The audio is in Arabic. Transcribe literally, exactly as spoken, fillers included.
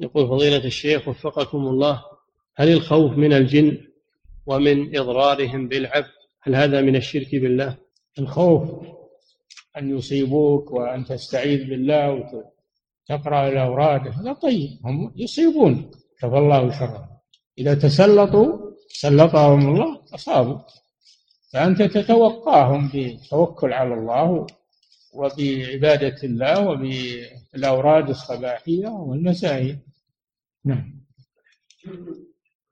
يقول فضيلة الشيخ وفقكم الله، هل الخوف من الجن ومن إضرارهم بالعبد هل هذا من الشرك بالله؟ الخوف أن يصيبوك وأن تستعيذ بالله وتقرأ الأوراد هذا طيب، هم يصيبون كفى الله شرهم. إذا تسلطوا سلطهم الله أصابوا، فأنت تتوقاهم بالتوكل على الله وبعبادة الله وبالأوراد الصباحية والمسائية. نعم.